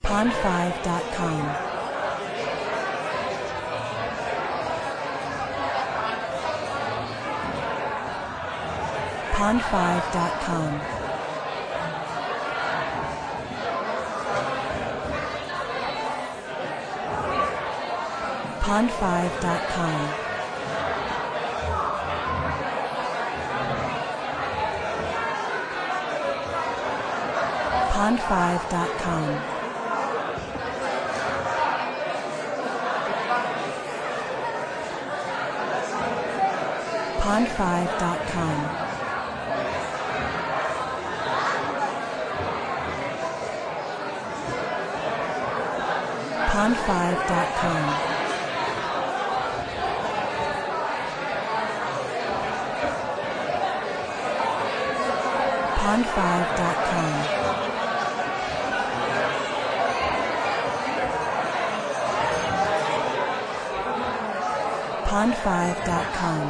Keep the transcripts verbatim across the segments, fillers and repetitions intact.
pond five dot com. pond five dot com. pond five dot com. pond five dot com. pond five dot com. pond five dot com. pond five dot com. pond five dot com.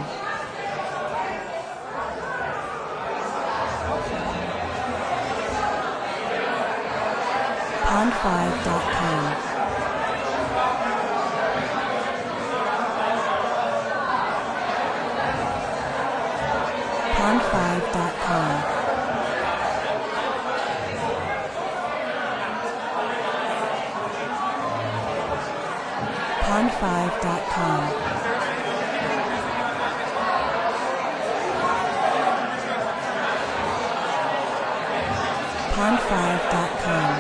pond five dot com. pond five dot com. pond five dot com. pond five dot com.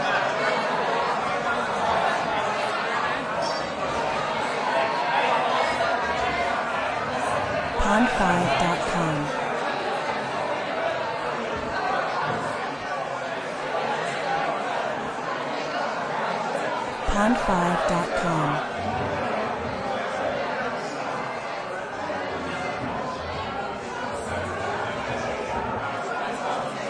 pond five dot com. pond five dot com.